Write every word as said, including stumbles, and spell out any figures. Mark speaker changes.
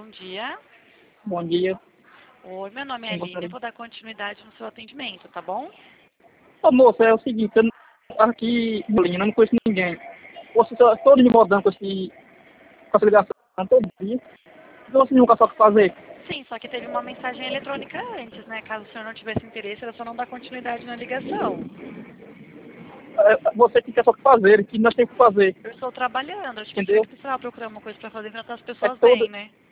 Speaker 1: bom dia.
Speaker 2: Bom dia.
Speaker 1: Oi, meu nome é
Speaker 2: Sim,
Speaker 1: Aline,
Speaker 2: gostaria.
Speaker 1: eu vou dar continuidade no seu atendimento, tá bom?
Speaker 2: Ô, moça, é o seguinte, eu não aqui em Bolinha, eu não conheço ninguém. Você só todo me incomodando com, esse, com essa ligação todo dia. Então, você nunca sabe o que fazer.
Speaker 1: Sim, só que teve uma mensagem eletrônica antes, né? Caso o senhor não tivesse interesse, era só não dar continuidade na ligação.
Speaker 2: É, você que quer só o que fazer, que nós temos que fazer.
Speaker 1: Eu estou trabalhando, acho que o senhor
Speaker 2: Entendeu?
Speaker 1: que precisava procurar uma coisa pra fazer pra tratar as
Speaker 2: É
Speaker 1: pessoas
Speaker 2: todo,
Speaker 1: bem, né?